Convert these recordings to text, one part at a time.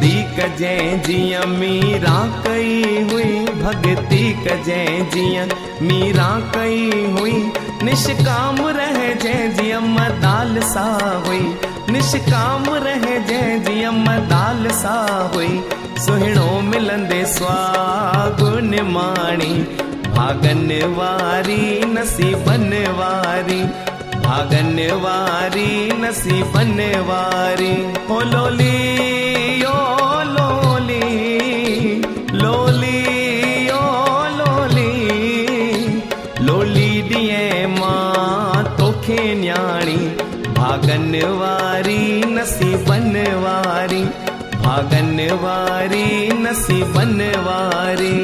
भगती कजैं जियां मीरा कई हुई, भगती कजैं जियां मीरा कई हुई, निष्काम रह जैं जियां मदाल सा हुई, निष्काम रह जैं जियां मदाल सा हुई, सुहिणो मिलंदे स्वागु निमाणी, भागन वारी नसीबन वारी, भागन वारी नसीबन वारी। ओ लोली ओ लोली, लोली ओ लोली, लोली दिए मां तोखे न्याणी, भागन वारी नसीबन वारी, भागन वारी नसीबन वारी।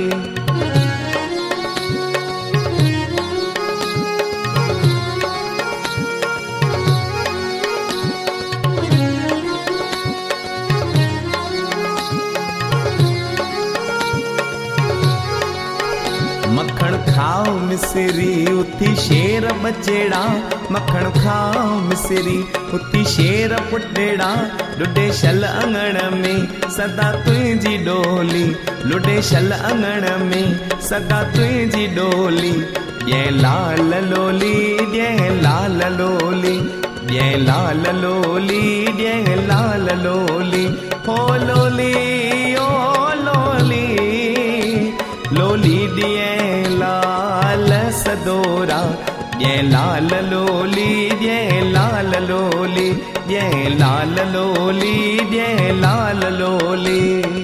मखण खाओ मिसरी उथी शेर बचेड़ा, मखण खाओ मिसरी उथी शेर पुटेड़ा, लुडे शल अंगण में सदा तुझी डोली, लुडे शल अंगण में सदा तुझी डोली, ये लाल लोली ये लाल लोली, ये लाल लोली ये लाल लोली। ओ लोली ओ लोली, लोली दिए लाल सदोरा, ये लाल लोली ये लाल लोली, ये लाल लोली ये लाल लोली।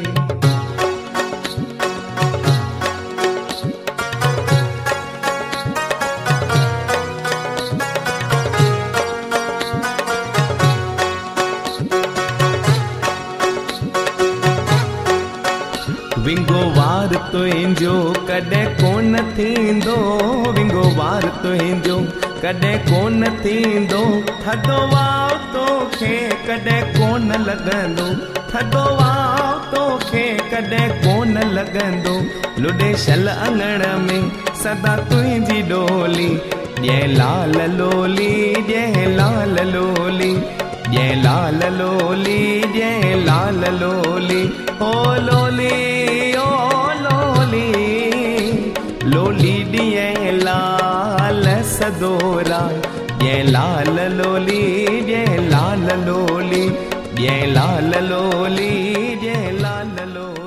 विंगो वार तुंहिंजो कॾहिं कोन थींदो, विंगो वार तुंहिंजो कॾहिं कोन थींदो, थधो वाव तोखे कॾहिं कोन लॻंदो, थधो वाव तोखे कॾहिं कोन लॻंदो, लुॾे शल अंगण में सदा तुंहिंजी डोली, ये लाल लोली ये लाल लोली, ये लाल लोली ये लाल लोली। ओ लोली ओ लोली, लोली दिए लाल सदोरा, ये लाल लोली ये लाल लोली, ये लाल लोली ये लाल लोली।